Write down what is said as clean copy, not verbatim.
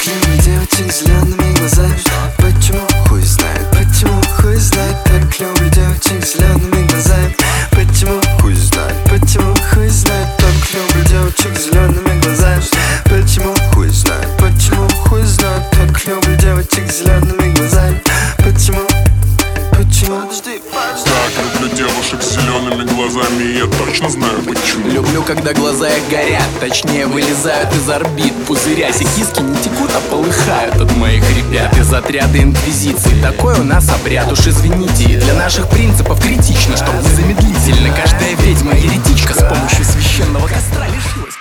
Так люблю девочек с зелеными глазами. Почему? Хуй знает, почему? Хуй знает. Так люблю девочек с зелеными глазами. Почему? Хуй знает, почему? Хуй знает. Так люблю девочек с зелеными глазами. Почему? Хуй знает, почему? Хуй знает. Так люблю девочек с зелеными глазами. Почему? Почему? Так люблю девушек с зелеными глазами, и я точно знаю почему. Люблю, когда глаза их горят, точнее вылезают из орбит пузырясь, и киски не текут, а полыхают от моих ребят из отряда инквизиции. Такой у нас обряд, уж извините, и для наших принципов критично, чтобы незамедлительно каждая ведьма еретичка с помощью священного костра лишилась